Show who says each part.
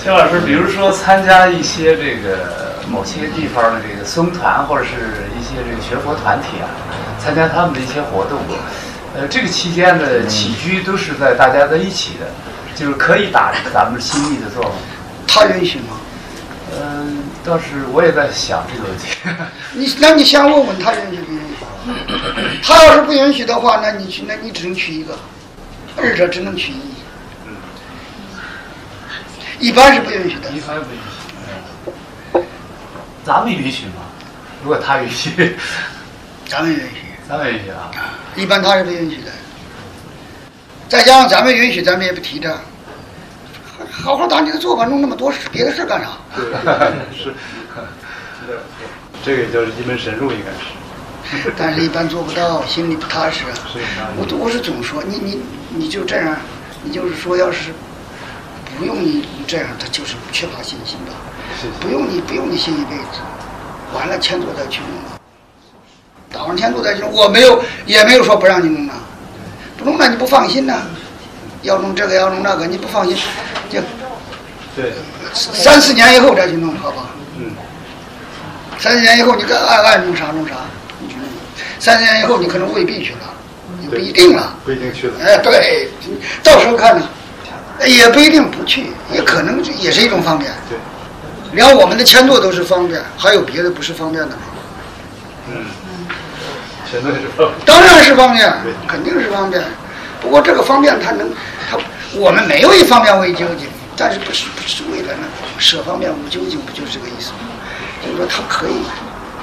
Speaker 1: 薛老师，比如说参加一些这个某些地方的这个僧团或者是一些这个学佛团体啊，参加他们的一些活动，这个期间的起居都是大家在一起的，就是可以打咱们心意的作用。
Speaker 2: 他允许吗？
Speaker 1: 倒是我也在想这个问题。
Speaker 2: 那你先问问他允许不允许？他要是不允许的话，那你只能取一个，二者只能取一。一般是不允许的。
Speaker 1: 一般不允许。咱们允许吗？如果他允许，
Speaker 2: 咱们允许。
Speaker 1: 咱们允许啊。
Speaker 2: 一般他是不允许的。再加上咱们允许，咱们也不提倡。好好打你的坐吧，弄那么多事，别的事干啥？
Speaker 3: 是，这个就是一门深入，应该是。
Speaker 2: 但是一般做不到，心里不踏实啊。我是总说，你就这样，你就是说，要是不用你这样，他就是缺乏信心吧。不用你信一辈子，完了前座再去弄了，打完前座再去弄，也没有说不让你弄了，不弄了你不放心呐。要弄这个要弄那个，你不放心，就
Speaker 3: 对
Speaker 2: 3、4年以后再去弄，好吧？3、4年以后你爱弄啥弄啥，你去弄。3、4年以后你可能未必去了，也不一定了。
Speaker 3: 不一定去了。
Speaker 2: 哎，对，到时候看呢，也不一定不去，也可能也是一种方便。
Speaker 3: 对，
Speaker 2: 连我们的前座都是方便，还有别的不是方便的吗？
Speaker 3: 前座也是方便。
Speaker 2: 当然是方便，肯定是方便。不过这个方便我们没有一方面为究竟，但是不是为了那舍方便无究竟，不就是这个意思吗？就是说它可以